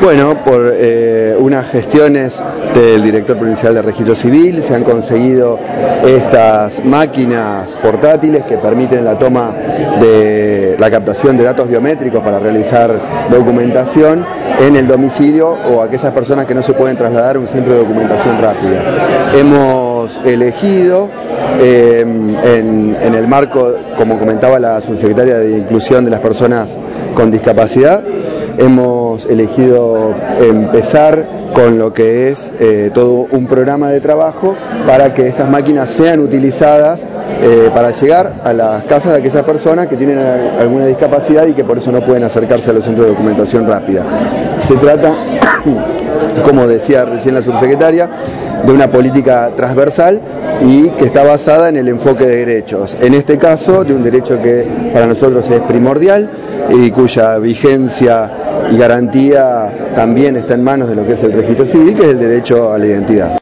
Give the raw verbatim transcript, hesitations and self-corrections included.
Bueno, por eh, unas gestiones del director provincial de Registro Civil se han conseguido estas máquinas portátiles que permiten la toma de la captación de datos biométricos para realizar documentación en el domicilio o aquellas personas que no se pueden trasladar a un centro de documentación rápida. Hemos elegido eh, en, en el marco, como comentaba la subsecretaria de Inclusión de las Personas con Discapacidad, hemos elegido empezar con lo que es eh, todo un programa de trabajo para que estas máquinas sean utilizadas eh, para llegar a las casas de aquellas personas que tienen alguna discapacidad y que por eso no pueden acercarse a los centros de documentación rápida. Se trata, como decía recién la subsecretaria, de una política transversal y que está basada en el enfoque de derechos. En este caso, de un derecho que para nosotros es primordial y cuya vigencia y garantía también está en manos de lo que es el registro civil, que es el derecho a la identidad.